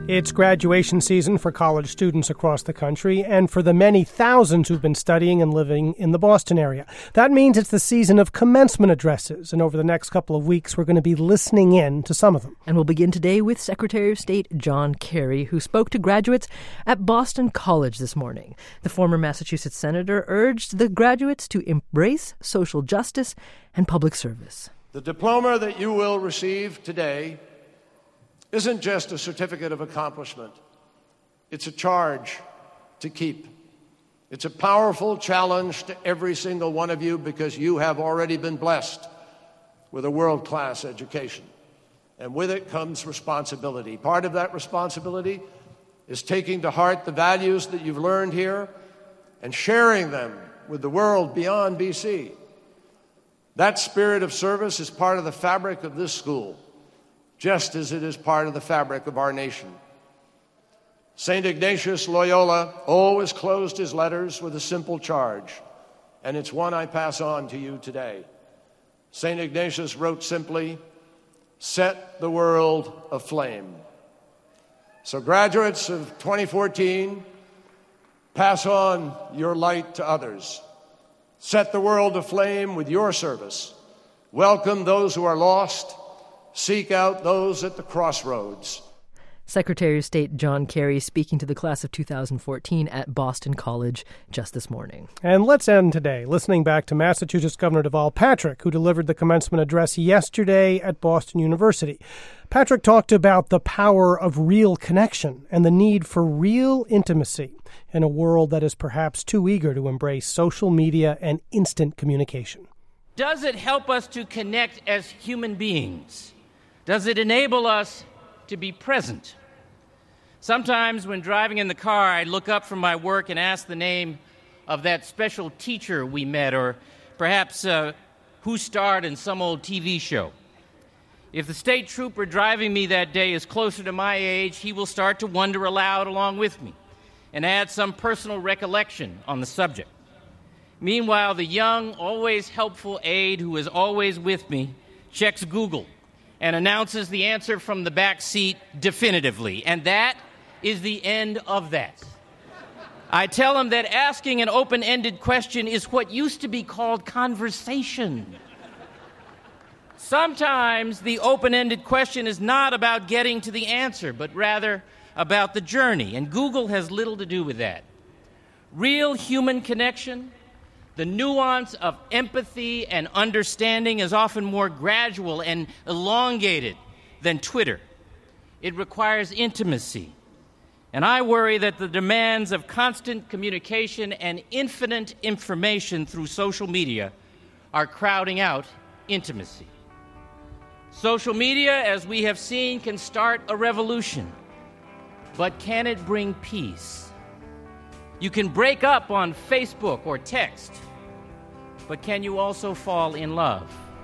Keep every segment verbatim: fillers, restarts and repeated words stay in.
It's graduation season for college students across the country and for the many thousands who've been studying and living in the Boston area. That means it's the season of commencement addresses, and over the next couple of weeks we're going to be listening in to some of them. And we'll begin today with Secretary of State John Kerry, who spoke to graduates at Boston College this morning. The former Massachusetts senator urged the graduates to embrace social justice and public service. The diploma that you will receive today isn't just a certificate of accomplishment. It's a charge to keep. It's a powerful challenge to every single one of you because you have already been blessed with a world-class education. And with it comes responsibility. Part of that responsibility is taking to heart the values that you've learned here and sharing them with the world beyond B C. That spirit of service is part of the fabric of this school, just as it is part of the fabric of our nation. Saint Ignatius Loyola always closed his letters with a simple charge, and it's one I pass on to you today. Saint Ignatius wrote simply, "Set the world aflame." So graduates of twenty fourteen, pass on your light to others. Set the world aflame with your service. Welcome those who are lost. Seek out those at the crossroads. Secretary of State John Kerry speaking to the class of two thousand fourteen at Boston College just this morning. And let's end today listening back to Massachusetts Governor Deval Patrick, who delivered the commencement address yesterday at Boston University. Patrick talked about the power of real connection and the need for real intimacy in a world that is perhaps too eager to embrace social media and instant communication. Does it help us to connect as human beings? Does it enable us to be present? Sometimes when driving in the car, I look up from my work and ask the name of that special teacher we met, or perhaps uh, who starred in some old T V show. If the state trooper driving me that day is closer to my age, he will start to wonder aloud along with me and add some personal recollection on the subject. Meanwhile, the young, always helpful aide who is always with me checks Google and announces the answer from the back seat definitively. And that is the end of that. I tell him that asking an open-ended question is what used to be called conversation. Sometimes the open-ended question is not about getting to the answer, but rather about the journey, and Google has little to do with that. Real human connection, the nuance of empathy and understanding is often more gradual and elongated than Twitter. It requires intimacy. And I worry that the demands of constant communication and infinite information through social media are crowding out intimacy. Social media, as we have seen, can start a revolution. But can it bring peace? You can break up on Facebook or text, but can you also fall in love?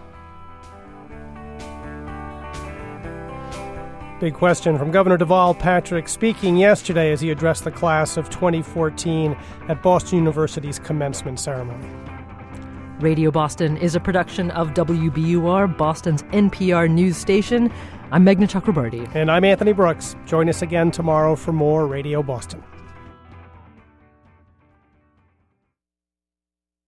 Big question from Governor Deval Patrick speaking yesterday as he addressed the class of twenty fourteen at Boston University's commencement ceremony. Radio Boston is a production of W B U R, Boston's N P R news station. I'm Meghna Chakrabarti. And I'm Anthony Brooks. Join us again tomorrow for more Radio Boston.